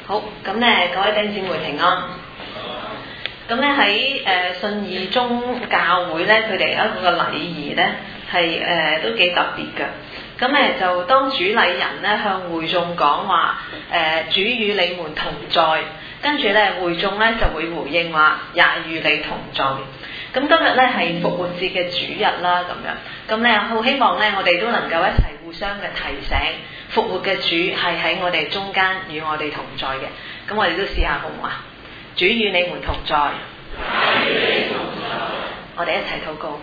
好，咁咧各位弟兄姊妹平安。咁咧喺信義宗教會咧，佢哋有一個禮儀咧係都幾特別嘅。咁咧就當主禮人咧向會眾講話主與你們同在，跟住咧會眾咧就會回應話也與你同在。咁今日咧係復活節嘅主日啦，咁咧好希望咧我哋都能夠一齊互相嘅提醒，復活嘅主係喺我哋中間與我哋同在嘅。咁我哋都試下好唔好啊？主與你們同在，我哋一齊禱告。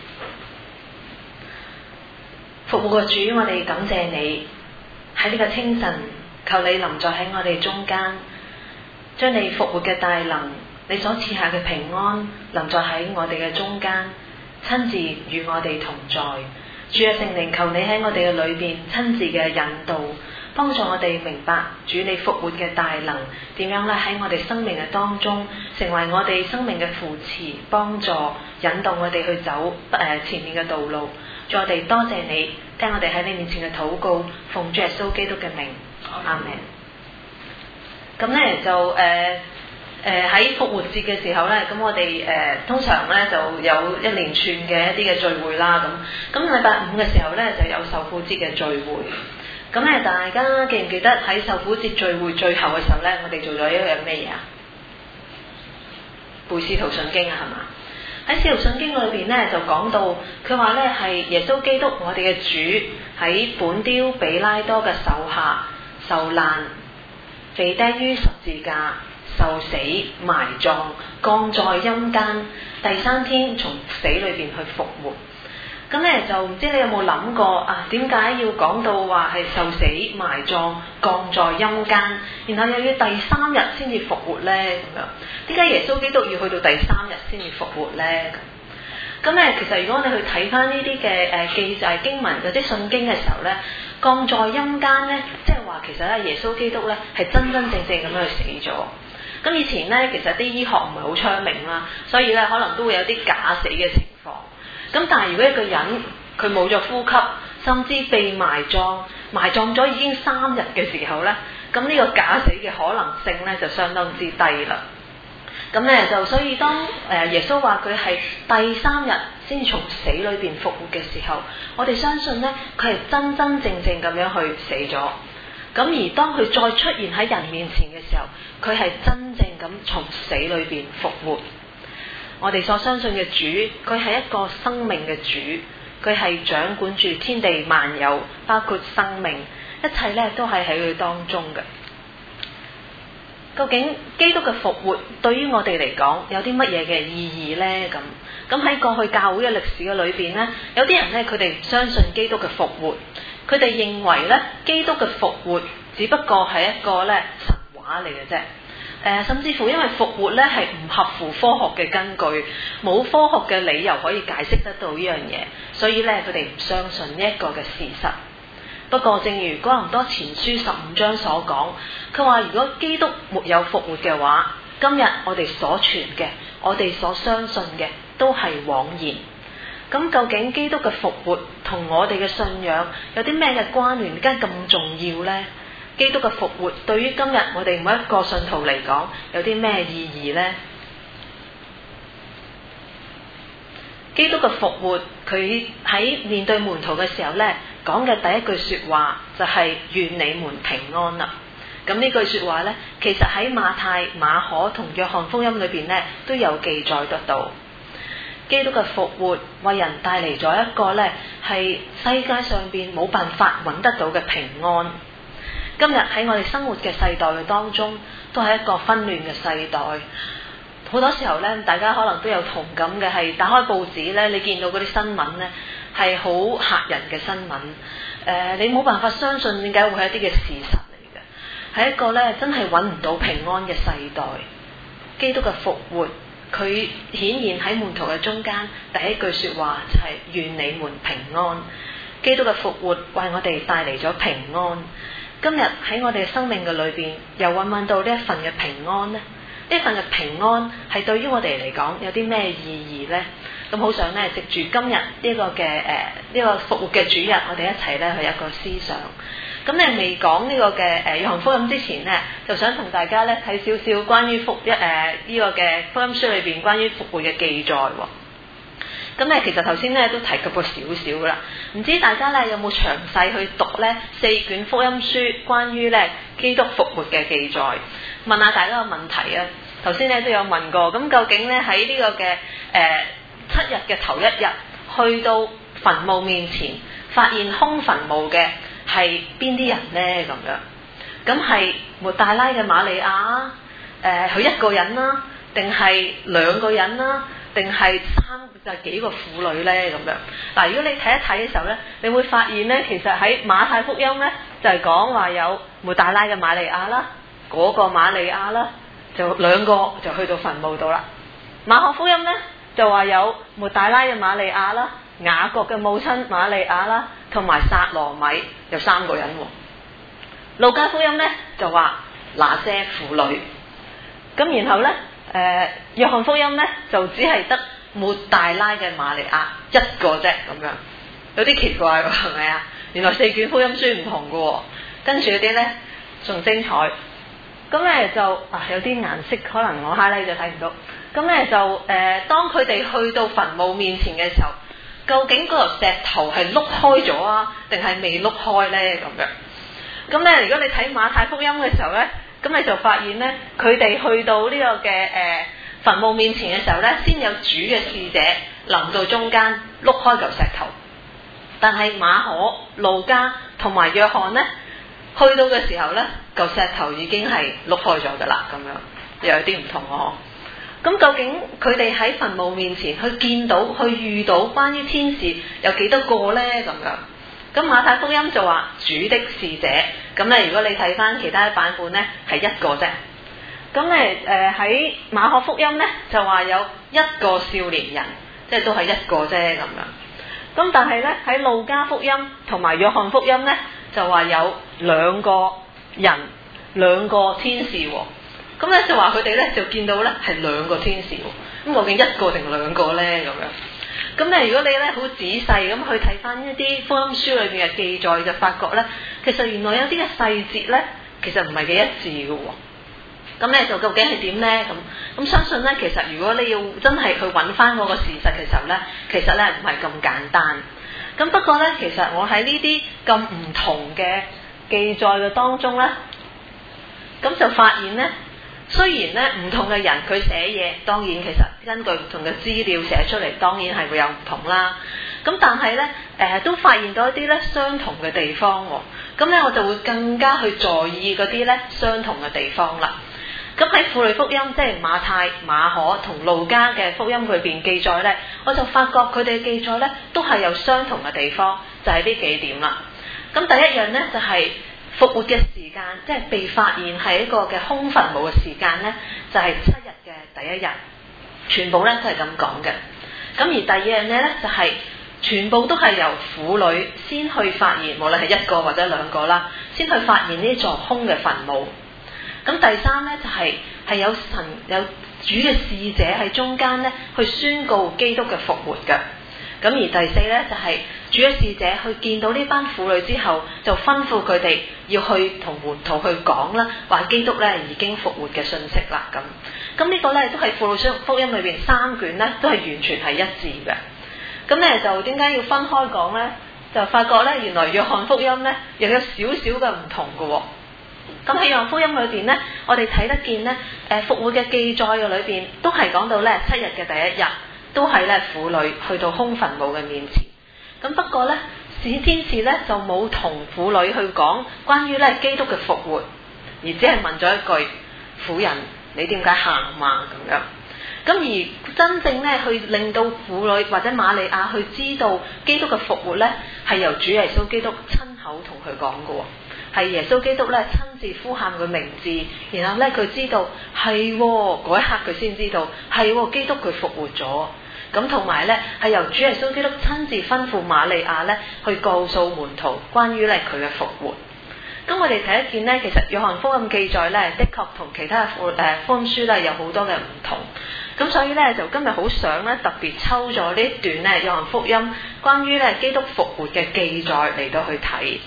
復活嘅主，我哋感謝你喺呢個清晨，求你臨在喺我哋中間，將你復活嘅大能，你所賜下嘅平安臨在喺我哋嘅中間，親自與我哋同在。主嘅聖靈，求你喺我哋嘅裏邊親自嘅引導，幫助我哋明白主你復活嘅大能點樣咧喺我哋生命嘅當中成為我哋生命嘅扶持，幫助引導我哋去走前面嘅道路。主，我哋多謝你，聽我哋喺你面前嘅禱告，奉主耶穌基督嘅名，阿們。咁咧就喺復活節嘅時候咧，咁我哋通常咧就有一連串嘅一啲嘅聚會啦，咁禮拜五嘅時候咧就有受苦節嘅聚會。咁咧大家記唔記得喺受苦節聚會最後嘅時候咧，我哋做咗一樣咩嘢啊？背使徒信經啊，係嘛？喺使徒信經裏邊咧就講到，佢話咧係耶穌基督我哋嘅主喺本丟彼拉多嘅手下受難，被釘於十字架，受死埋葬，降在陰間，第三天從死裏邊去復活。咁咧就唔知你有冇諗過啊？點解要講到話係受死埋葬降在陰間，然後又要第三日先至復活咧？咁樣點解耶穌基督要去到第三日先至復活咧？咁咧其實如果你去睇翻呢啲嘅記載經文或者信經嘅時候咧，降在陰間咧，即係話其實咧耶穌基督咧係真真正正咁樣去死咗。咁以前咧其實啲醫學唔係好昌明啦，所以咧可能都會有啲假死嘅情況。咁但係如果一個人佢冇咗呼吸，甚至被埋葬咗已經3日嘅時候咧，咁呢個假死嘅可能性咧就相當之低啦。咁咧就所以當耶穌話佢係第3日先從死裏邊復活嘅時候，我哋相信咧佢係真真正正咁樣去死咗。咁而當佢再出現喺人面前嘅時候，佢係真正咁從死裏邊復活。我哋所相信嘅主，佢係一個生命嘅主，佢係掌管住天地萬有，包括生命，一切咧都係喺佢當中嘅。究竟基督嘅復活對於我哋嚟講有啲乜嘢嘅意義呢？咁喺過去教會嘅歷史嘅裏邊呢，有啲人呢，佢哋唔相信基督嘅復活，佢哋認為呢，基督嘅復活只不過係一個咧神話嚟嘅啫。甚至乎因為復活咧係唔合乎科學嘅根據，冇科學嘅理由可以解釋得到呢樣嘢，所以咧佢哋唔相信呢一個嘅事實。不過正如哥林多前書15章所講，佢話如果基督沒有復活嘅話，今日我哋所傳嘅，我哋所相信嘅都係枉然。咁究竟基督嘅復活同我哋嘅信仰有啲咩嘅關聯？點解咁重要呢？基督嘅復活對於今日我哋每一個信徒嚟講有啲咩意義呢？基督嘅復活，佢喺面對門徒嘅時候呢，講嘅第一句說話就係願你們平安啦。咁呢句說話呢，其實喺馬太、馬可同約翰福音裏邊呢都有記載得到。基督嘅復活為人帶嚟咗一個呢係世界上邊冇辦法揾得到嘅平安。今日喺我哋生活嘅世代嘅當中，都係一個紛亂嘅世代。好多時候咧，大家可能都有同感嘅，係打開報紙咧，你見到嗰啲新聞咧係好嚇人嘅新聞。你冇辦法相信點解會係一啲嘅事實嚟嘅，係一個咧真係揾唔到平安嘅世代。基督嘅復活，佢顯現喺門徒嘅中間，第一句說話就係願你們平安。基督嘅復活為我哋帶嚟咗平安。今日喺我哋生命嘅裏邊，又揾唔揾到呢一份嘅平安呢？呢份嘅平安係對於我哋嚟講有啲咩意義呢？咁好想咧，藉住今日呢個嘅呢個復活嘅主日，我哋一齊咧去一個思想。 咁你未講呢個嘅約翰福音之前咧，就想同大家咧睇少少關於呢個嘅福音書裏邊關於復活嘅記載喎。咁咧其實頭先咧都提及過少少噶啦，唔知大家咧有冇詳細去讀咧4卷福音書關於咧基督復活嘅記載？問下大家個問題啊！頭先咧都有問過，咁究竟咧喺呢個嘅7日嘅頭一日去到墳墓面前，發現空墳墓嘅係邊啲人咧？咁係抹大拉嘅瑪利亞佢一個人啦，定係2個人啦，定係幾個婦女咧？嗱，如果你睇一睇嘅時候咧，你會發現咧，其實喺馬太福音咧就係講話有抹大拉嘅瑪利亞啦，嗰個瑪利亞啦，就2個就去到墳墓度啦。馬可福音咧就話有抹大拉嘅瑪利亞啦，雅各嘅母親瑪利亞啦，同埋撒羅米有3個人喎。路加福音咧就話那些婦女，咁然後咧約翰福音咧就只係得抹大拉嘅瑪利亞1個啫，有啲奇怪喎，係咪啊？原來4卷福音書唔同嘅喎，跟住嗰啲咧仲精彩。咁咧就有啲顏色可能我 highlight 就睇唔到。咁咧就當佢哋去到墳墓面前嘅時候，究竟嗰個石頭係碌開咗啊，定係未碌開咧？咁咧，如果你睇馬太福音嘅時候咧，咁你就發現咧，佢哋去到呢個嘅墳墓面前嘅時候咧，先有主嘅使者臨到中間碌開嚿石頭。但係馬可、路加同埋約翰咧，去到嘅時候咧，嚿石頭已經係碌開咗噶啦，又有啲唔同喎。咁究竟佢哋喺墳墓面前去見到、去遇到關於天使有幾多個咧？咁馬太福音就話主的使者，咁咧如果你睇翻其他版本咧係1個啫。咁咧喺馬可福音咧就話有1個少年人，即係都係1個啫。咁但係咧喺路加福音同埋約翰福音咧就話有2個人、2個天使喎。咁咧就話佢哋咧就見到咧係2個天使喎。咁究竟1個定2個咧？咁咧如果你咧好仔細咁去睇翻一啲福音書裏邊嘅記載，就發覺咧其實原來有啲嘅細節咧其實唔係幾一致嘅喎。咁咧就究竟係點咧？咁相信咧其實如果你要真係去揾翻嗰個事實嘅時候咧，其實咧唔係咁簡單。咁不過咧，其實我喺呢啲咁唔同嘅記載嘅當中咧，咁就發現咧，雖然咧唔同嘅人佢寫嘢，當然其實根據唔同嘅資料寫出嚟，當然係會有唔同啦。咁但係咧都發現到一啲咧相同嘅地方喎。咁咧我就會更加去在意嗰啲咧相同嘅地方啦。咁喺婦女福音，即係馬太、馬可同路加嘅福音裏邊記載咧，我就發覺佢哋嘅記載咧都係有相同嘅地方，就係呢幾點啦。咁第一樣咧就係復活嘅時間，即係被發現係一個嘅空墳墓嘅時間咧，就係7日嘅第一日，全部咧都係咁講嘅。咁而第二樣嘢咧就係全部都係由婦女先去發現，無論係1個或者2個啦，先去發現呢座空嘅墳墓。咁第三咧就係有主嘅使者喺中間咧去宣告基督嘅復活嘅。咁而第四咧就係主嘅使者去見到呢班婦女之後，就吩咐佢哋要去同門徒去講啦，話基督咧已經復活嘅信息啦。咁呢個咧都係婦女福音裏邊3卷咧都係完全係一致嘅。咁咧就點解要分開講咧？就發覺咧原來約翰福音咧又有少少嘅唔同嘅喎。咁喺約翰福音裏邊咧，我哋睇得見咧，復活嘅記載嘅裏邊都係講到咧7日嘅第一日，都係咧婦女去到空墳墓嘅面前。咁不過咧，天使咧就冇同婦女去講關於咧基督嘅復活，而只係問咗一句：婦人，你點解喊啊？咁樣。咁而真正咧去令到婦女或者瑪利亞去知道基督嘅復活咧，係由主耶穌基督親口同佢講嘅喎。係耶穌基督咧親自呼喊佢名字，然後咧佢知道係嗰一刻佢先知道係基督佢復活咗。咁同埋咧係由主耶穌基督親自吩咐瑪利亞咧去告訴門徒關於咧佢嘅復活。咁我哋睇一見咧，其實約翰福音記載咧，的確同其他福音書咧有好多嘅唔同。咁所以咧就今日好想咧特別抽咗呢一段咧約翰福音關於咧基督復活嘅記載嚟到去睇。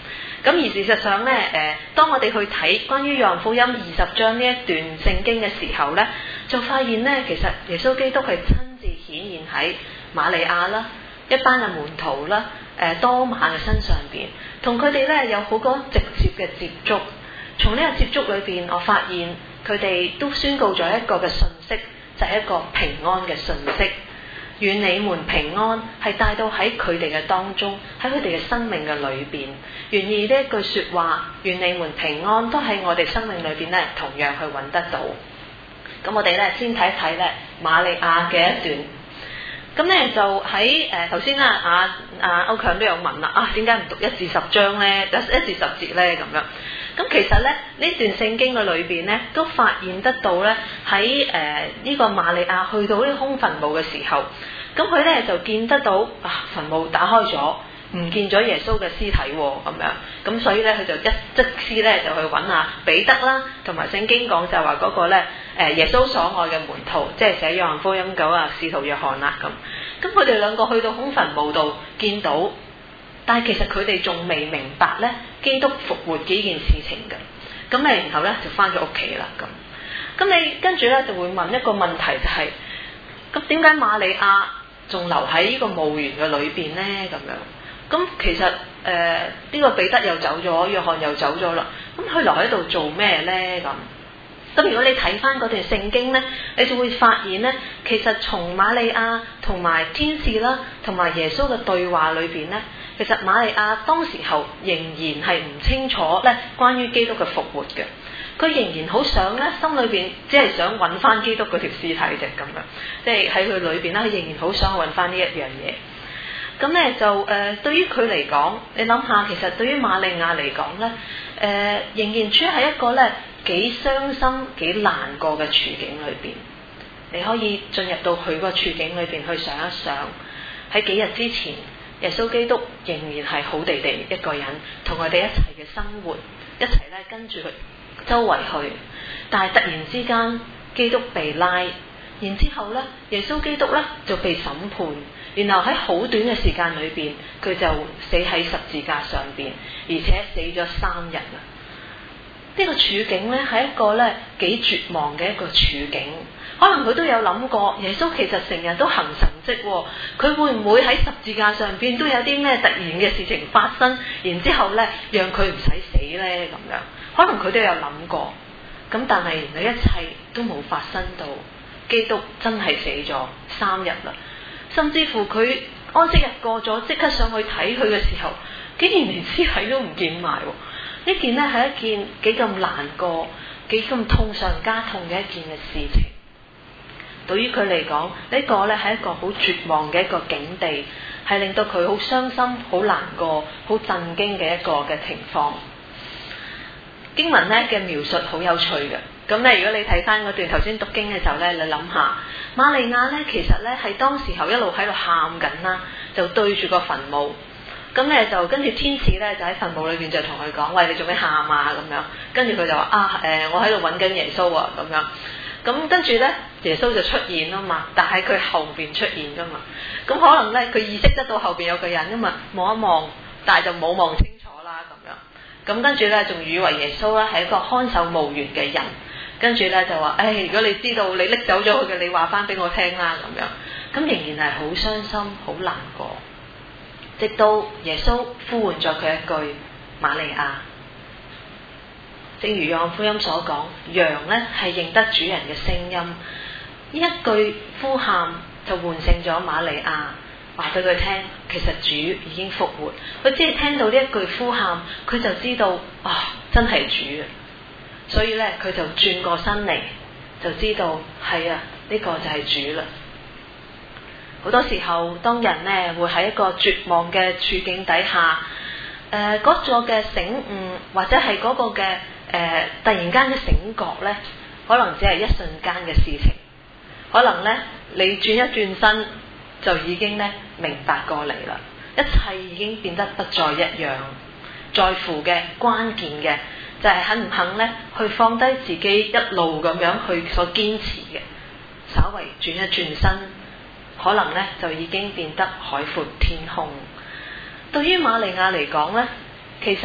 咁而事實上咧，當我哋去睇關於約翰福音20章呢一段聖經嘅時候咧，就發現咧，其實耶穌基督係親自顯現喺瑪利亞啦、一班嘅門徒啦、多馬嘅身上邊，同佢哋咧有好多直接嘅接觸。從呢個接觸裏邊，我發現佢哋都宣告咗一個嘅信息，就係一個平安嘅信息。願你們平安係帶到喺佢哋嘅當中，喺佢哋嘅生命嘅裏邊。願意呢一句說話，願你們平安，都喺我哋生命裏邊咧，同樣去揾得到。咁我哋咧先睇一睇咧瑪利亞嘅一段。咁咧就喺頭先啦，歐強都有問啦，點解唔讀1至10章咧？1至10節咧咁樣。咁其實咧呢段聖經嘅裏邊咧，都發現得到咧喺呢個瑪利亞去到呢個空墳墓嘅時候，咁佢咧就見得到墳墓打開咗，唔見咗耶穌嘅屍體咁樣。咁所以咧佢就即時咧就去揾下彼得啦，同埋聖經講就話嗰個咧耶穌所愛嘅門徒，即係寫約翰福音9使徒約翰啦咁。咁佢哋兩個去到空墳墓度見到。但係其實佢哋仲未明白咧基督復活嘅呢件事情嘅，咁你然後咧就翻咗屋企啦咁你跟住咧就會問一個問題就係，咁點解瑪利亞仲留喺呢個墓園嘅裏邊咧咁樣？咁其實呢個彼得又走咗，約翰又走咗啦，咁佢留喺度做咩咧咁？咁如果你睇翻嗰段聖經咧，你就會發現咧，其實從瑪利亞同埋天使啦，同埋耶穌嘅對話裏邊咧，其實瑪利亞當時候仍然係唔清楚咧關於基督嘅復活嘅，佢仍然好想咧心裏邊只係想揾翻基督嗰條屍體啫咁樣，即係喺佢裏邊咧，佢仍然好想揾翻呢一樣嘢。咁咧就對於佢嚟講，你諗下，其實對於瑪利亞嚟講咧，仍然處喺一個咧幾傷心、幾難過嘅處境裏邊。你可以進入到佢個處境裏邊去想一想，喺幾日之前，耶穌基督仍然係好地地一個人，同佢哋一齊嘅生活，一齊咧跟住佢周圍去。但係突然之間，基督被拉，然之後咧，耶穌基督咧就被審判。然後喺好短嘅時間裏邊，佢就死喺十字架上邊，而且死咗3日啦。呢個處境咧係一個咧幾絕望嘅一個處境。可能佢都有諗過，耶穌其實成日都行神蹟，佢會唔會喺十字架上邊都有啲咩突然嘅事情發生，然之後咧讓佢唔使死咧咁樣？可能佢都有諗過。咁但係原來一切都冇發生到，基督真係死咗3日啦。甚至乎佢安息日過咗，即刻上去睇佢嘅時候，竟然連屍體都唔見埋。呢件咧係一件幾咁難過、幾咁痛上加痛嘅一件嘅事情。對於佢嚟講，呢個咧係一個好絕望嘅一個境地，係令到佢好傷心、好難過、好震驚嘅一個嘅情況。經文咧嘅描述好有趣嘅。咁咧，如果你睇翻嗰段頭先讀經嘅時候咧，你諗下，瑪利亞咧其實咧係當時候一路喺度喊緊啦，就對住個墳墓。咁咧就跟住天使咧就喺墳墓裏邊就同佢講：喂，你做咩喊啊？咁樣。跟住佢就話：我喺度揾緊耶穌啊！咁樣。咁跟住咧，耶穌就出現啦嘛，但係佢後邊出現噶嘛。咁可能咧佢意識得到後邊有個人噶嘛，望一望，但係就冇望清楚啦咁樣。咁跟住咧仲以為耶穌咧係一個看守墓園嘅人。跟住咧就話：如果你知道你拎走咗佢嘅，你話翻俾我聽啦咁樣。咁仍然係好傷心、好難過。直到耶穌呼喚咗佢一句：瑪利亞。正如約翰福音所講，羊咧係認得主人嘅聲音。呢一句呼喊就喚醒咗瑪利亞，話俾佢聽，其實主已經復活。佢只係聽到呢一句呼喊，佢就知道真係主啊！所以咧，佢就轉過身嚟，就知道係啊，呢個就係主啦。好多時候，當人咧會喺一個絕望嘅處境底下，嗰個嘅醒悟或者係嗰個嘅突然間嘅醒覺咧，可能只係一瞬間嘅事情。可能咧，你轉一轉身就已經咧明白過嚟啦，一切已經變得不再一樣。在乎嘅關鍵嘅就係肯唔肯咧去放低自己一路咁樣去所堅持嘅，稍微轉一轉身，可能咧就已經變得海闊天空。對於瑪利亞嚟講咧，其實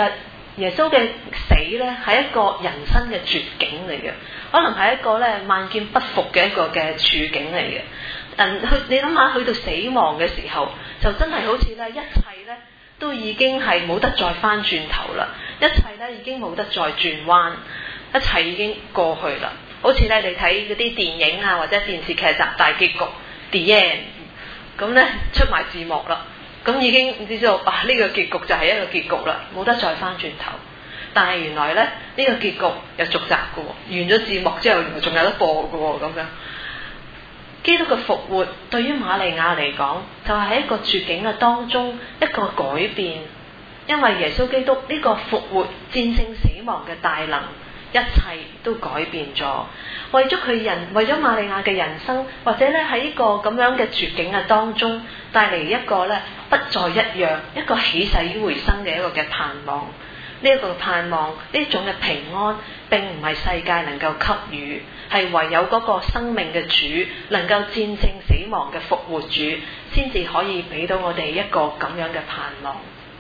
耶穌嘅死咧係一個人生嘅絕境嚟嘅，可能係一個咧萬劍不復嘅一個嘅處境嚟嘅。你諗下去到死亡嘅時候，就真係好似咧一切咧都已經係冇得再翻轉頭啦，一切咧已經冇得再轉彎，一切已經過去啦。好似咧你睇嗰啲電影啊或者電視劇集大結局 The End， 咁咧出埋字幕啦，咁已經唔知道啊呢個結局就係一個結局啦，冇得再翻轉頭。但係原來咧呢個結局有續集嘅喎，完咗字幕之後原來仲有得播嘅喎咁樣。基督嘅復活對於瑪利亞嚟講，就係喺一個絕境嘅當中一個改變，因為耶穌基督呢個復活戰勝死亡嘅大能，一切都改變咗。為咗瑪利亞嘅人生，或者咧喺呢個咁樣嘅絕境嘅當中，帶嚟一個咧不再一樣，一個起死回生嘅一個嘅盼望。呢一個盼望，呢種嘅平安並唔係世界能夠給予，係唯有嗰個生命嘅主能夠戰勝死亡嘅復活主，先至可以俾到我哋一個咁樣嘅盼望。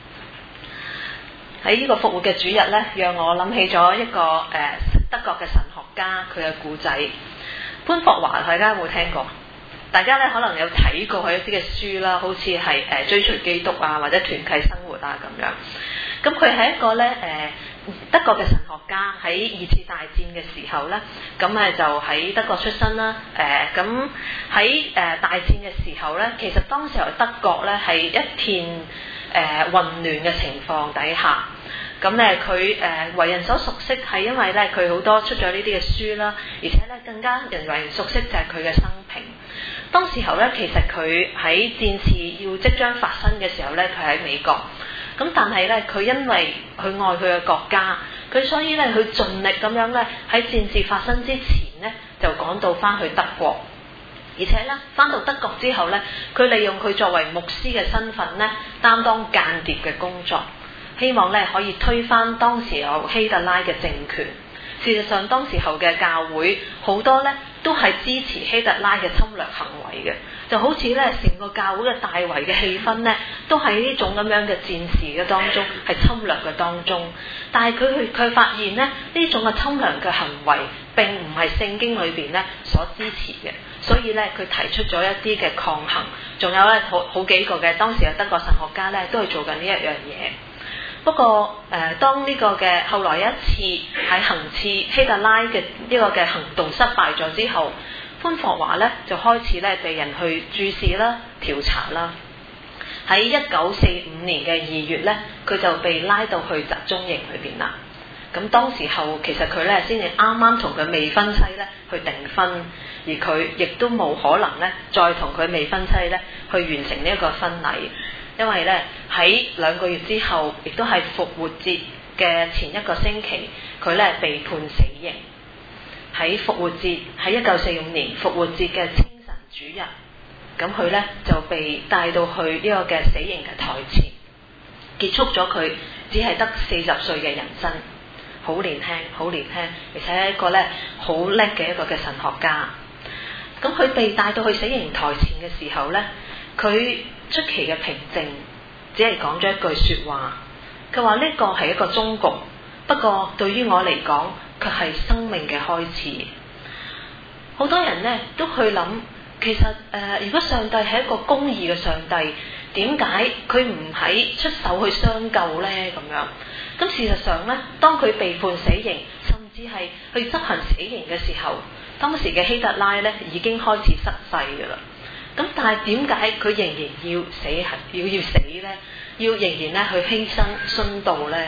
喺呢個復活嘅主日咧，讓我諗起咗一個德國嘅神學家佢嘅故仔潘霍華，大家有冇聽過？大家咧可能有睇過佢一啲嘅書啦，好似係追隨基督啊，或者團契生活啊咁樣。咁佢係一個咧德國嘅神學家，喺二次大戰嘅時候咧，咁就喺德國出身啦。咁喺大戰嘅時候咧，其實當時候德國咧係一片混亂嘅情況底下。咁咧佢為人所熟悉係因為咧佢好多出咗呢啲嘅書啦，而且咧更加人為人熟悉就係佢嘅生平。當時候咧，其實佢喺戰事要即將發生嘅時候咧，佢喺美國。咁但係咧，佢因為佢愛佢嘅國家，佢所以咧佢盡力咁樣咧喺戰事發生之前咧就趕到翻去德國，而且咧翻到德國之後咧，佢利用佢作為牧師嘅身份咧擔當間諜嘅工作，希望咧可以推翻當時候希特拉嘅政權。事實上，當時候嘅教會好多咧都係支持希特拉嘅侵略行為嘅，就好似咧成個教會嘅大圍嘅氣氛咧，都喺呢種咁樣嘅戰事嘅當中，係侵略嘅當中。但係佢發現咧，呢種嘅侵略嘅行為並唔係聖經裏邊咧所支持嘅，所以咧佢提出咗一啲嘅抗衡，仲有咧好幾個嘅當時嘅德國神學家咧都係做緊呢一樣嘢。不過當呢個嘅後來一次喺行刺希特拉嘅呢個嘅行動失敗咗之後，潘霍華咧就開始咧被人去注視啦、調查啦。喺1945年嘅2月咧，佢就被拉到去集中營裏邊啦。咁當時候其實佢咧先至啱啱同佢未婚妻咧去訂婚，而佢亦都冇可能咧再同佢未婚妻咧去完成呢一個婚禮。因為咧喺2個月之後，亦都係復活節嘅前一個星期，佢咧被判死刑。喺復活節，喺1945年復活節嘅清晨主日，咁佢咧就被帶到去呢個嘅死刑嘅台前，結束咗佢只係得40歲嘅人生，好年輕，好年輕，而且係一個咧好叻嘅一個嘅神學家。咁佢被帶到去死刑台前嘅時候咧，佢出奇嘅平靜，只係講咗一句說話。佢話呢個係一個終局，不過對於我嚟講，卻係生命嘅開始。好多人呢都去諗，其實如果上帝係一個公義嘅上帝，點解佢唔喺出手去相救呢？咁樣，咁事實上呢，當佢被判死刑，甚至係去執行死刑嘅時候，當時嘅希特拉呢已經開始失勢㗎啦。咁但係點解佢仍然要死呢？要仍然咧去犧牲殉道呢？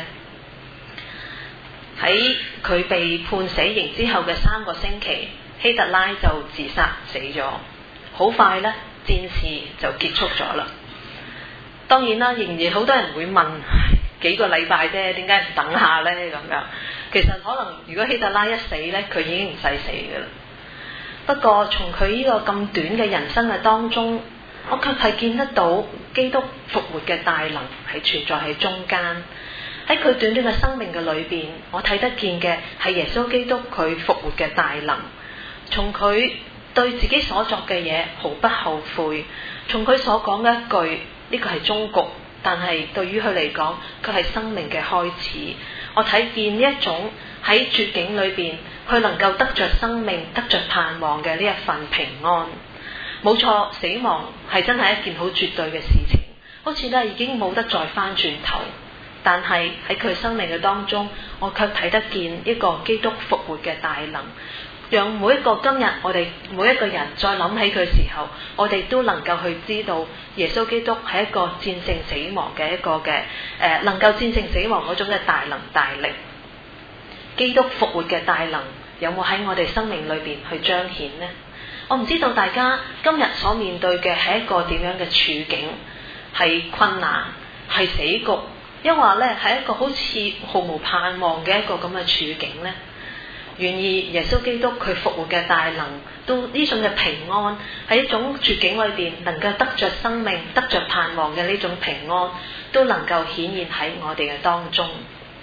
喺佢被判死刑之後嘅3個星期，希特拉就自殺死咗。好快呢，戰事就結束咗啦。當然啦，仍然好多人會問，幾個禮拜啫，點解唔等下呢？咁樣，其實可能如果希特拉一死呢，佢已經唔使死㗎啦。不過從佢呢個咁短嘅人生嘅當中，我卻係見得到基督復活嘅大能係存在喺中間。喺佢短短嘅生命嘅裏邊，我睇得見嘅係耶穌基督佢復活嘅大能。從佢對自己所作嘅嘢毫不後悔，從佢所講嘅一句呢個係終局， 但係對於佢嚟講，佢係生命嘅開始。我睇見呢一種喺絕境裏邊，佢能夠得着生命、得着盼望嘅呢一份平安。冇錯，死亡係真係一件好絕對嘅事情，好似咧已經冇得再翻轉頭。但係喺佢生命嘅當中，我卻睇得見一個基督復活嘅大能，讓每一個今日我哋每一個人再諗起佢時候，我哋都能夠去知道耶穌基督係一個戰勝死亡嘅一個嘅能夠戰勝死亡嗰種嘅大能大力。基督復活嘅大能有冇喺我哋生命裏邊去彰顯呢？我唔知道大家今日所面對嘅係一個點樣嘅處境，係困難，係死局，抑或咧係一個好似毫無盼望嘅一個咁嘅處境呢？願意耶穌基督佢復活嘅大能，都呢種嘅平安，喺一種絕境裏邊能夠得着生命、得着盼望嘅呢種平安，都能夠顯現喺我哋嘅當中。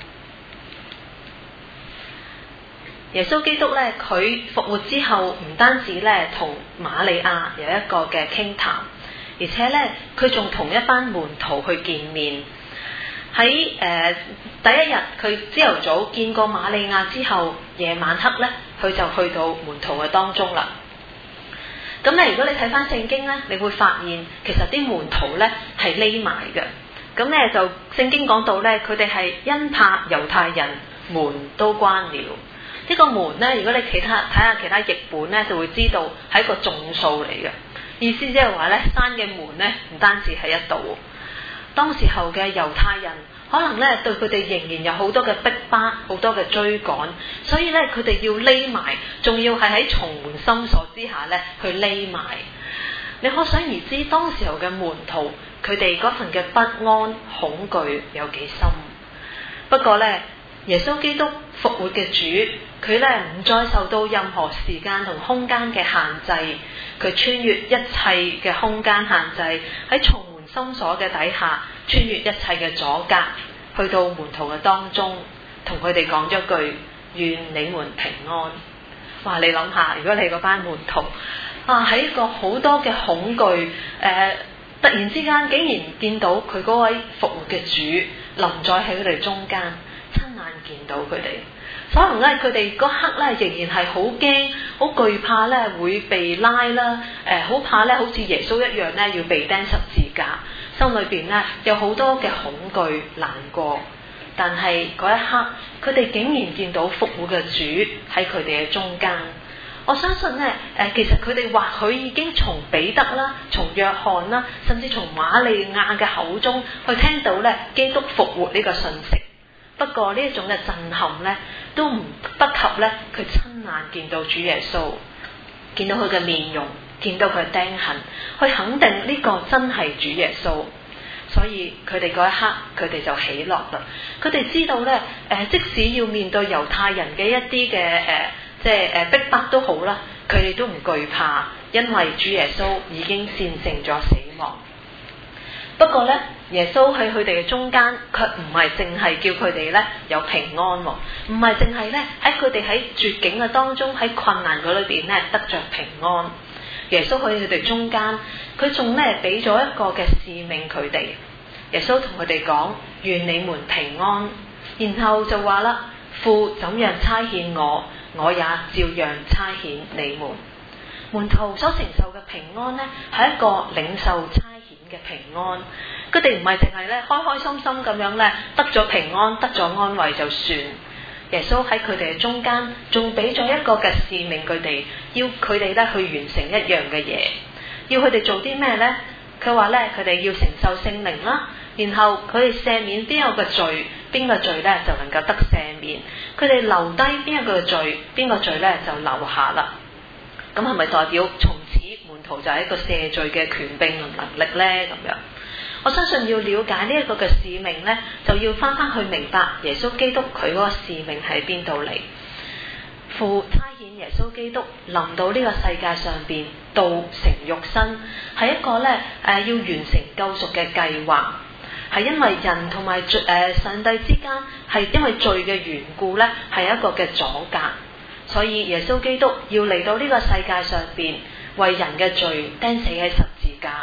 耶穌基督咧，佢復活之後，唔單止咧同瑪利亞有一個嘅傾談，而且咧佢仲同一班門徒去見面。喺第一日佢朝頭早見過瑪利亞之後，夜晚黑咧佢就去到門徒嘅當中啦。咁咧如果你睇翻聖經咧，你會發現其實啲門徒咧係匿埋嘅。咁咧就聖經講到咧，佢哋係因怕猶太人，門都關了。呢個門咧，如果你睇下其他譯本咧，就會知道係一個眾數嚟嘅意思，即係話咧山嘅門咧唔單止係一道。當時候嘅猶太人可能咧對佢哋仍然有好多嘅逼迫，好多嘅追趕，所以咧佢哋要匿埋，仲要係喺重門深鎖之下咧去匿埋。你可想而知當時候嘅門徒佢哋嗰份嘅不安恐懼有幾深。不過咧耶穌基督復活嘅主，佢咧唔再受到任何時間同空間嘅限制，佢穿越一切嘅空間限制，喺重門深鎖嘅底下，穿越一切嘅阻隔，去到門徒嘅當中，同佢哋講咗句願你們平安。哇！你諗下，如果你嗰班門徒喺一個好多嘅恐懼，突然之間竟然見到佢嗰位復活嘅主臨在喺佢哋中間，親眼見到佢哋，可能咧佢哋嗰刻咧仍然係好驚、好懼怕咧會被拉啦，好怕咧好似耶穌一樣咧要被釘十字架，心裏邊咧有好多嘅恐懼難過。但係嗰一刻，佢哋竟然見到復活嘅主喺佢哋嘅中間。我相信咧，其實佢哋或許已經從彼得啦、從約翰啦，甚至從瑪利亞嘅口中去聽到咧基督復活呢個訊息。不過呢一種嘅震撼咧，都唔不及咧佢親眼見到主耶穌，見到佢嘅面容，見到佢嘅釘痕，去肯定呢個真係主耶穌。所以佢哋嗰一刻，佢哋就喜樂啦。佢哋知道咧，即使要面對猶太人嘅一啲嘅逼迫都好啦，佢哋都唔懼怕，因為主耶穌已經戰勝咗死亡。不過咧，耶穌喺佢哋嘅中間，卻唔係淨係叫佢哋咧有平安，唔係淨係咧喺佢哋喺絕境嘅當中，喺困難嗰裏邊咧得着平安。耶穌喺佢哋中間，佢仲咧俾咗一個嘅使命佢哋。耶穌同佢哋講：願你們平安。然後就話啦：父怎樣差遣我，我也照樣差遣你們。門徒所承受嘅平安咧，係一個領受差遣嘅平安。佢哋唔係淨係咧開開心心咁樣咧得咗平安，得咗安慰就算。耶穌喺佢哋嘅中間，仲俾咗一個嘅使命佢哋，要佢哋咧去完成一樣嘅嘢。要佢哋做啲咩呢？佢話咧，佢哋要承受聖靈啦，然後佢哋赦免邊個嘅罪，邊個罪咧就能夠得赦免。佢哋留低邊一個嘅罪，邊個罪咧就留下啦。咁係咪代表從此門徒就係一個赦罪嘅權柄同能力呢？咁樣，我相信要了解呢一個嘅使命呢，就要翻去明白耶穌基督佢嗰個使命喺邊度嚟。父差遣耶穌基督臨到呢個世界上邊，道成肉身，係一個咧要完成救贖嘅計劃，係因為人同埋上帝之間係因為罪嘅緣故咧，係一個嘅阻隔。所以耶穌基督要嚟到呢個世界上邊，為人嘅罪釘死喺十字架，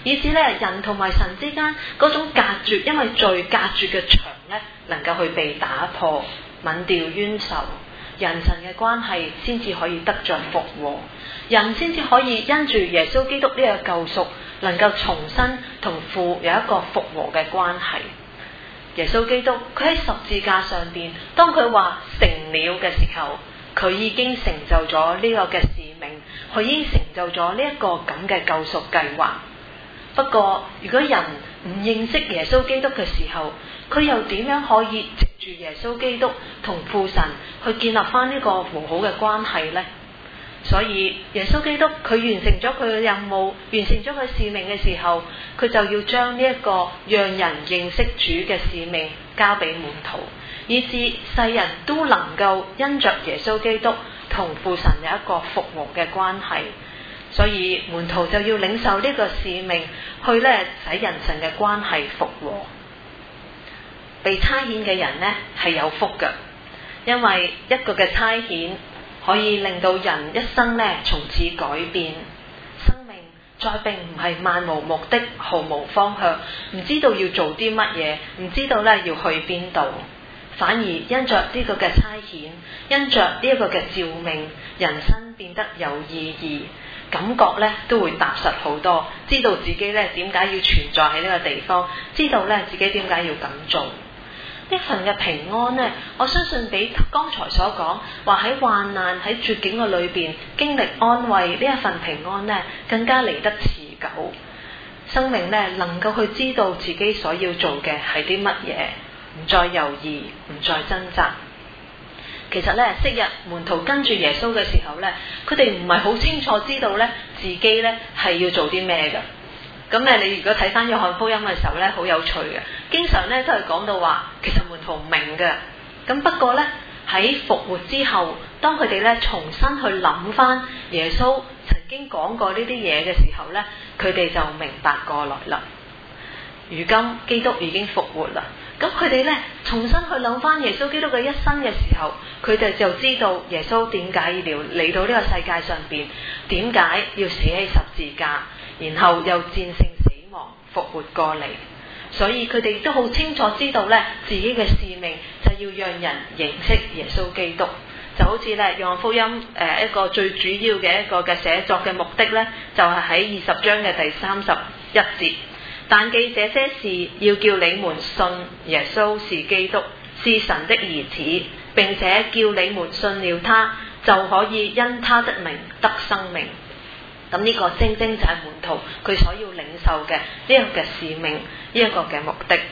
以至咧人同埋神之間嗰種隔絕，因為罪隔絕嘅牆咧，能夠去被打破，泯掉冤仇，人神嘅關係先至可以得着復和，人先至可以因住耶穌基督呢個救贖，能夠重新同父有一個復和嘅關係。耶穌基督佢喺十字架上邊，當佢話成了嘅時候，佢已經成就咗呢個嘅使命，佢已經成就咗呢一個咁嘅救贖計劃。不過如果人唔認識耶穌基督嘅時候，佢又點樣可以藉住耶穌基督同父神去建立翻呢個和好嘅關係呢？所以耶穌基督佢完成咗佢嘅任務，完成咗佢使命嘅時候，佢就要將呢一個讓人認識主嘅使命交俾門徒，以致世人都能夠因着耶穌基督同父神有一個復和嘅關係。所以門徒就要領受呢個使命，去咧使人神嘅關係復和。被差遣嘅人呢係有福嘅，因為一個嘅差遣可以令到人一生呢從此改變，生命再並唔係漫無目的、毫無方向，唔知道要做啲乜嘢，唔知道咧要去邊度，反而因着呢個嘅差遣，因着呢一個嘅召命，人生變得有意義，感覺咧都會踏實好多，知道自己咧點解要存在喺呢個地方，知道咧自己點解要咁做。呢份嘅平安呢，我相信比剛才所講話喺患難喺絕境嘅裏邊經歷安慰呢一份平安呢，更加嚟得持久。生命呢能夠去知道自己所要做嘅係啲乜嘢，唔再猶豫，唔再掙扎。其實呢，昔日門徒跟住耶穌嘅時候呢，佢哋唔係好清楚知道呢自己呢係要做啲咩嘅。咁你如果睇翻約翰福音嘅時候咧，好有趣嘅，經常咧都係講到話，其實門徒唔明嘅。咁不過咧喺復活之後，當佢哋咧重新去諗翻耶穌曾經講過呢啲嘢嘅時候咧，佢哋就明白過來啦。如今基督已經復活啦，咁佢哋咧重新去諗翻耶穌基督嘅一生嘅時候，佢哋就知道耶穌點解要嚟到呢個世界上邊，點解要死喺十字架，然後又戰勝死亡復活過嚟。所以佢哋都好清楚知道咧自己嘅使命就要讓人認識耶穌基督。就好似咧約翰福音一個最主要嘅一個嘅寫作嘅目的咧，就係喺20章嘅第31節。但記這些事，要叫你們信耶穌是基督，是神的兒子，並且叫你們信了他，就可以因他的名得生命。咁呢個正正就係門徒佢所要領受嘅呢一個嘅使命，呢一個嘅目的。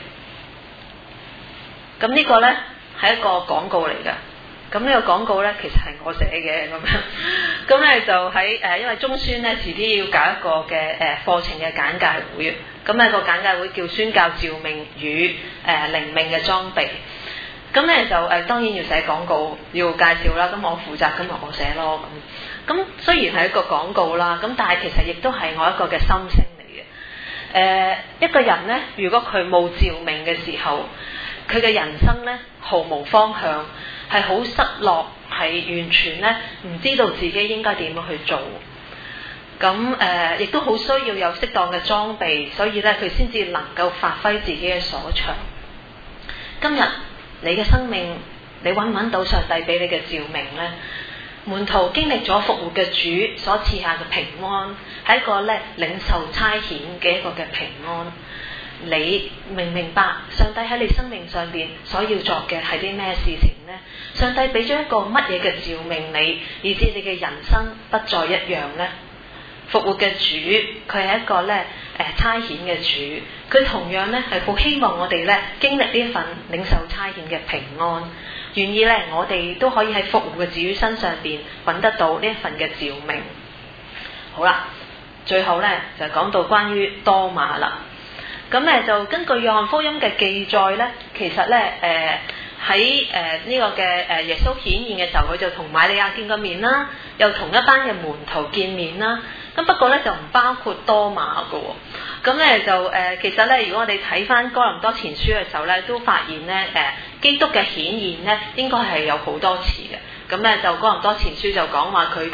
咁呢個呢係一個廣告嚟嘅。咁呢個廣告呢，其實係我寫嘅咁樣。咁呢就喺因為中宣呢遲啲要搞一個嘅課程嘅簡介會。咁呢個簡介會叫宣教召命與靈命嘅裝備。咁呢就當然要寫廣告，要介紹啦。咁我負責，咁我寫咯咁雖然係一個廣告啦，咁但係其實亦都係我一個嘅心聲嚟嘅。一個人呢，如果佢冇召命嘅時候，佢嘅人生呢毫無方向，係好失落，係完全呢唔知道自己應該點樣去做。咁亦都好需要有適當嘅裝備，所以呢佢先至能夠發揮自己嘅所長。今日你嘅生命，你揾唔揾到上帝俾你嘅召命呢？門徒經歷咗復活嘅主所賜下嘅平安，係一個咧領受差遣嘅一個嘅平安。你明唔明白上帝喺你生命上邊所要做嘅係啲咩事情呢？上帝俾咗一個乜嘢嘅召命你，以致你嘅人生不再一樣呢？復活嘅主，佢係一個咧差遣嘅主，佢同樣咧係好希望我哋咧經歷呢一份領受差遣嘅平安。願意咧，我哋都可以喺復活嘅主身上邊揾得到呢一份嘅召命。好啦，最後咧就講到關於多馬啦。咁咧就根據約翰福音嘅記載咧，其實咧喺呢個嘅耶穌顯現嘅時候，佢就同瑪利亞見過面啦，又同一班嘅門徒見面啦。咁不過咧就唔包括多馬㗎喎。咁咧就其實咧，如果我哋睇翻哥林多前書嘅時候咧，都發現咧基督嘅顯現咧應該係有好多次嘅。咁咧就哥林多前書就講話佢同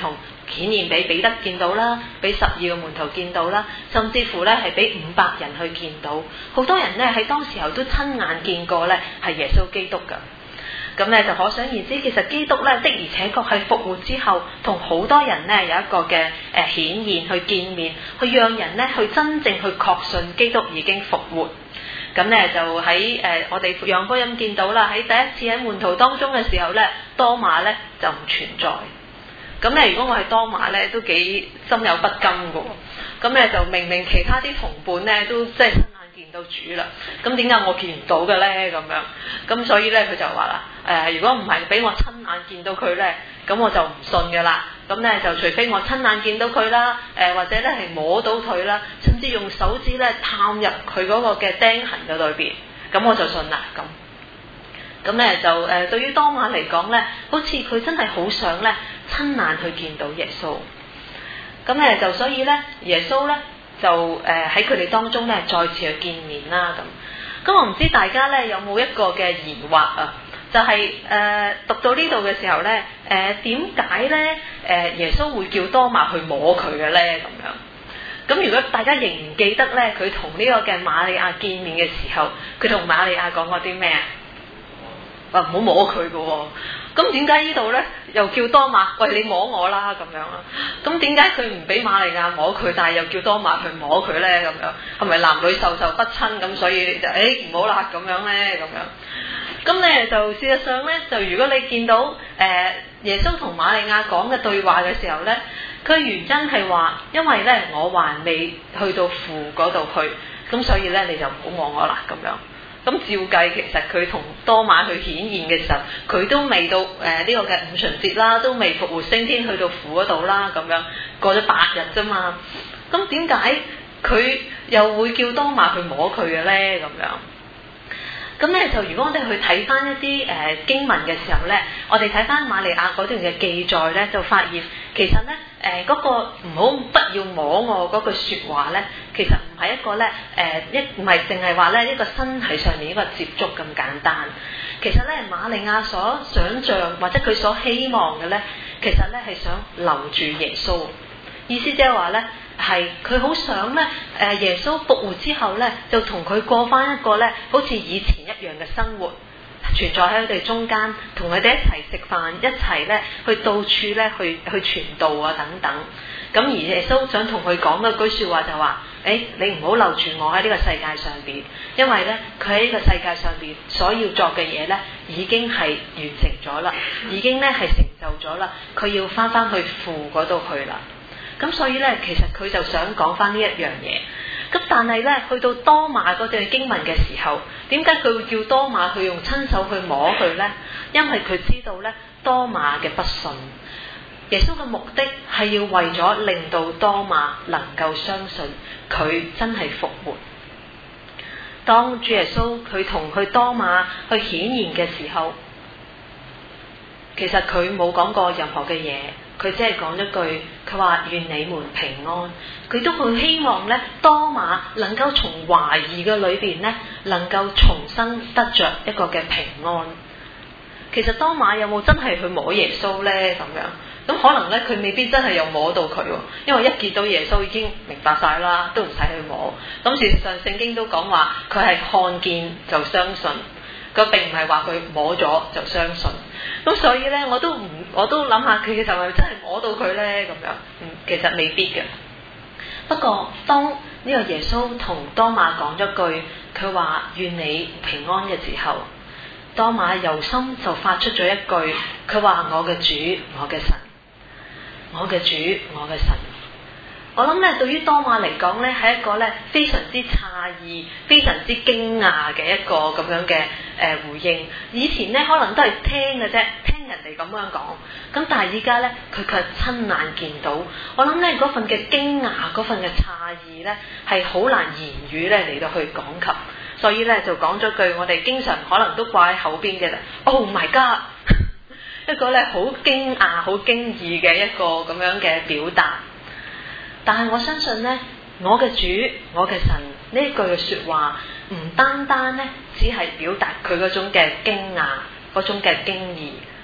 顯現俾彼得見到啦，俾12個門徒見到啦，甚至乎咧係俾500人去見到，好多人咧喺當時候都親眼見過咧係耶穌基督噶。咁咧就可想而知，其實基督咧的而且確係復活之後，同好多人咧有一個嘅顯現去見面，去讓人咧去真正去確信基督已經復活。咁咧就喺我哋約翰福音見到啦，喺第一次喺門徒當中嘅時候咧，多馬咧就唔存在。咁咧如果我係多馬咧，都幾心有不甘嘅喎。咁咧就明明其他啲同伴咧都即係親眼見到主啦，咁點解我見唔到嘅咧？咁樣，咁所以咧佢就話啦，如果唔係俾我親眼見到佢咧，咁我就唔信嘅啦。咁咧就除非我親眼見到佢啦，或者咧係摸到佢啦，甚至用手指咧探入佢嗰個嘅釘痕嘅裏邊，咁我就信啦。咁咧就對於多馬嚟講咧，好似佢真係好想咧親眼去見到耶穌。咁咧就所以咧，耶穌咧就喺佢哋當中咧再次去見面啦。咁我唔知大家咧有冇一個嘅疑惑啊？就係讀到呢度嘅時候咧，點解咧耶穌會叫多馬去摸佢嘅咧？咁樣，咁如果大家仍然記得咧，佢同呢個嘅瑪利亞見面嘅時候，佢同瑪利亞講過啲咩啊？話唔好摸佢嘅喎。咁點解呢度咧又叫多馬？喂，你摸我啦咁樣啊？咁點解佢唔俾瑪利亞摸佢，但係又叫多馬去摸佢咧？咁樣係咪男女授受不親咁？所以就唔好啦咁樣咧咁樣。咁咧就事實上咧，就如果你見到耶穌同瑪利亞講嘅對話嘅時候咧，佢原因係話，因為咧我還未去到父嗰度去，咁所以咧你就唔好摸我啦咁樣。咁照計，其實佢同多馬去顯現嘅時候，佢都未到呢個嘅五旬節啦，都未復活升天去到父嗰度啦，咁樣過咗8日啫嘛。咁點解佢又會叫多馬去摸佢嘅咧？咁樣。咁咧就如果我哋去睇翻一啲經文嘅時候咧，我哋睇翻瑪利亞嗰段嘅記載咧，就發現其實咧嗰個不要摸我嗰句説話咧，其實唔係一個咧唔係淨係話咧一個身體上面一個接觸咁簡單。其實咧瑪利亞所想像或者佢所希望嘅咧，其實咧係想留住耶穌。意思即係話咧，係佢好想咧，耶穌復活之後咧，就同佢過翻一個咧，好似以前一樣嘅生活，存在喺佢哋中間，同佢哋一齊食飯，一齊咧去到處咧去傳道啊等等。咁而耶穌想同佢講嘅句説話就話：你唔好留住我喺呢個世界上邊，因為咧佢喺呢個世界上邊所要作嘅嘢咧，已經係完成咗啦，已經咧係成就咗啦，佢要翻去父嗰度去啦。咁所以咧，其實佢就想講翻呢一樣嘢。咁但係咧，去到多馬嗰段經文嘅時候，點解佢會叫多馬去用親手去摸佢咧？因為佢知道咧，多馬嘅不信。耶穌嘅目的係要為咗令到多馬能夠相信佢真係復活。當主耶穌佢同佢多馬去顯現嘅時候，其實佢冇講過任何嘅嘢。佢只係講一句，佢話願你們平安。佢都好希望咧，多馬能夠從懷疑嘅裏邊咧，能夠重新得着一個嘅平安。其實多馬有冇真係去摸耶穌咧？咁樣咁可能咧，佢未必真係有摸到佢，因為一見到耶穌已經明白晒啦，都唔使去摸。咁事實上聖經都講話，佢係看見就相信。佢並唔係話佢摸咗就相信，咁所以咧我都諗下佢其實係咪真係摸到佢咧咁樣？其實未必嘅。不過當呢個耶穌同多馬講咗句佢話願你平安嘅時候，多馬由心就發出咗一句，佢話我嘅主，我嘅神，我嘅主，我嘅神。我諗咧，對於多馬嚟講咧，係一個咧非常之詫異、非常之驚訝嘅一個咁樣嘅回應。以前咧可能都係聽嘅啫，聽人哋咁樣講。咁但係依家咧，佢卻親眼見到。我諗咧嗰份嘅驚訝、嗰份嘅詫異咧，係好難言語咧嚟到去講及。所以咧就講咗句我哋經常可能都掛喺口邊嘅啦。Oh my God！ 一個咧好驚訝、好驚異嘅一個咁樣嘅表達。但係我相信咧，我嘅主，我嘅神呢一句嘅說話，唔單單咧只係表達佢嗰種嘅驚訝，嗰種嘅驚異，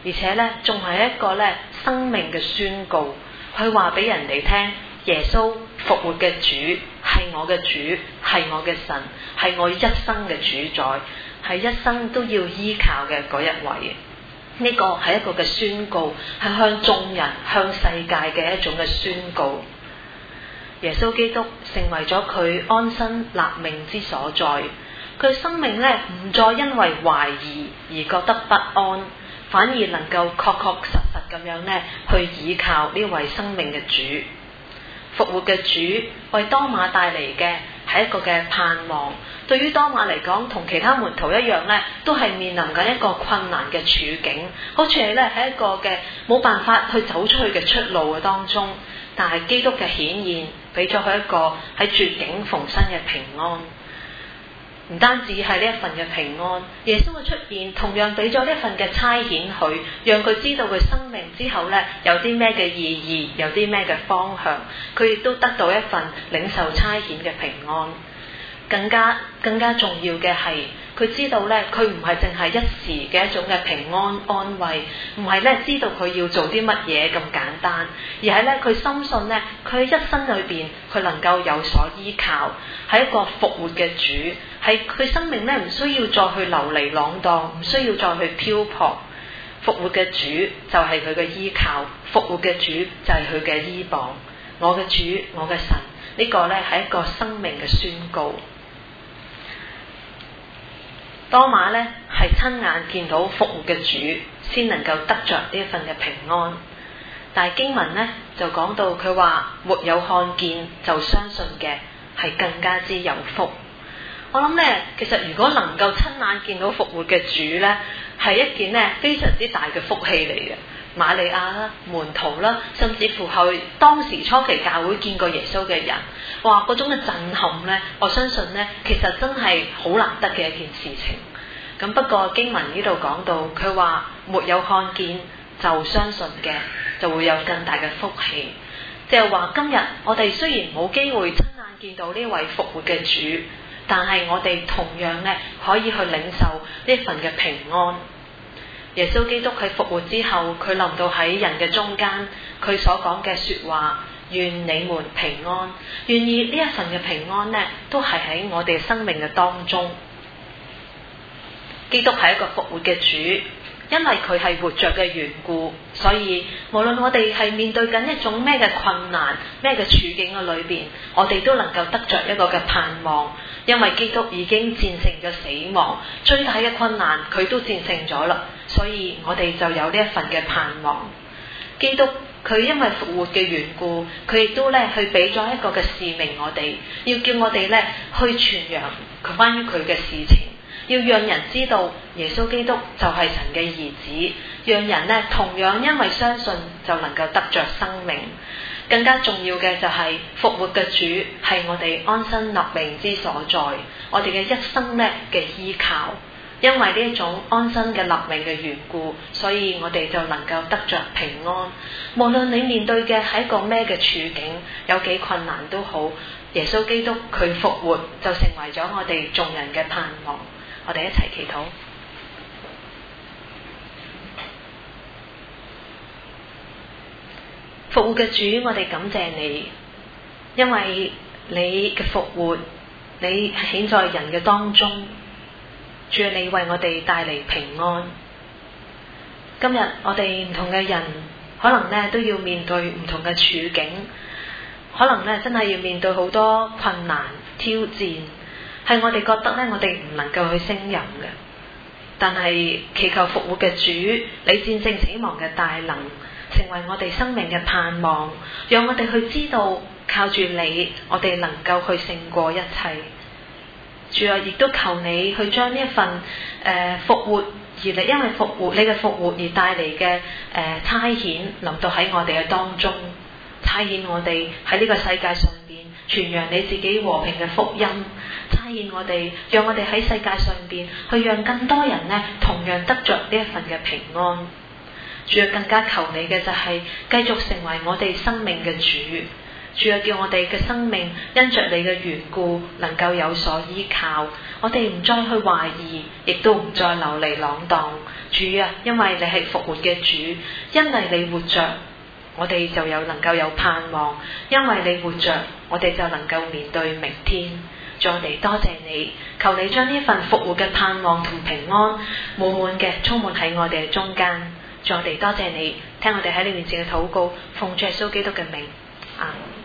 而且呢仲係一個呢生命嘅宣告，佢話俾人哋聽，耶穌復活嘅主係我嘅主，係我嘅神，係我一生嘅主宰，係一生都要依靠嘅嗰一位。呢個係一個嘅宣告，係向眾人、向世界嘅一種嘅宣告。耶穌基督成為咗佢安身立命之所在，佢生命呢唔再因為懷疑而覺得不安，反而能夠確確實實咁樣呢去倚靠呢位生命嘅主。復活嘅主為多馬帶嚟嘅係一個嘅盼望。對於多馬嚟講，同其他門徒一樣呢，都係面臨緊一個困難嘅處境，好似係呢喺一個嘅冇辦法去走出去嘅出路嘅當中。但係基督嘅顯現，俾咗佢一個喺絕境逢生嘅平安。唔單止係呢一份嘅平安，耶穌嘅出現同樣俾咗呢一份嘅差遣佢，讓佢知道佢生命之後呢有啲咩嘅意義，有啲咩嘅方向，佢亦都得到一份領受差遣嘅平安。更加重要嘅係，佢知道呢，佢唔係淨係一時嘅一種嘅平安安慰，唔係呢知道佢要做啲乜嘢咁簡單，而係呢，佢深信呢，佢喺一生裏邊佢能夠有所依靠，係一個復活嘅主，係佢生命呢唔需要再去流離浪蕩，唔需要再去漂泊。復活嘅主就係佢嘅依靠，復活嘅主就係佢嘅依傍。我嘅主，我嘅神，呢個呢係一個生命嘅宣告。多馬呢係親眼見到復活嘅主，先能夠得着呢一份嘅平安。但係經文呢就講到佢話，沒有看見就相信嘅係更加之有福。我諗呢，其實如果能夠親眼見到復活嘅主呢，係一件呢非常之大嘅福氣嚟嘅。瑪利亞啦、門徒啦，甚至乎後當時初期教會見過耶穌嘅人，哇！嗰種嘅震撼呢，我相信呢，其實真係好難得嘅一件事情。咁不過經文呢度講到，佢話沒有看見就相信嘅，就會有更大嘅福氣。即係話今日我哋雖然冇機會親眼見到呢位復活嘅主，但係我哋同樣呢可以去領受呢份嘅平安。耶穌基督喺復活之後，佢臨到喺人嘅中間，佢所講嘅說話，願你們平安，願意呢一份嘅平安呢，都係喺我哋生命嘅當中。基督係一個復活嘅主，因為佢係活着嘅緣故，所以無論我哋係面對緊一種咩嘅困難、咩嘅處境嘅裏邊，我哋都能夠得着一個嘅盼望，因為基督已經戰勝咗死亡，最大嘅困難佢都戰勝咗啦。所以我哋就有呢一份嘅盼望。基督佢因為復活嘅緣故，佢亦都咧去俾咗一個嘅使命我哋，要叫我哋咧去傳揚佢關於佢嘅事情，要讓人知道耶穌基督就係神嘅兒子，讓人咧同樣因為相信就能夠得着生命。更加重要嘅就係復活嘅主係我哋安身立命之所在，我哋嘅一生咧嘅依靠。因為呢一種安身嘅立命嘅緣故，所以我哋就能夠得着平安。無論你面對嘅係一個咩嘅處境，有幾困難都好，耶穌基督佢復活就成為咗我哋眾人嘅盼望。我哋一齊祈禱。復活嘅主，我哋感謝你，因為你嘅復活，你顯在人嘅當中。主啊，你為我哋帶嚟平安。今日我哋唔同嘅人，可能咧都要面對唔同嘅處境，可能咧真係要面對好多困難挑戰，係我哋覺得咧我哋唔能夠去勝任嘅。但係祈求復活嘅主，你戰勝死亡嘅大能，成為我哋生命嘅盼望，讓我哋去知道靠住你，我哋能夠去勝過一切。主啊，亦都求你去將呢一份復活而嚟，因為復活你嘅復活而帶嚟嘅差遣臨到喺我哋嘅當中，差遣我哋喺呢個世界上邊傳揚你自己和平嘅福音，差遣我哋，讓我哋喺世界上邊去讓更多人呢同樣得着呢一份嘅平安。主啊，更加求你嘅就係繼續成為我哋生命嘅主， 主啊，叫我哋嘅生命因着你嘅緣故能夠有所依靠，我哋唔再去懷疑，亦都唔再流離浪蕩。主啊，因為你係復活嘅主，因為你活着，我哋就能夠有盼望，因為你活着，我哋就能夠面對明天。主，我哋多謝你，求你將呢份復活嘅盼望同平安滿滿嘅充滿喺我哋嘅中間。主，我哋多謝你，聽我哋喺你面前嘅禱告，奉主耶穌基督嘅名，阿們。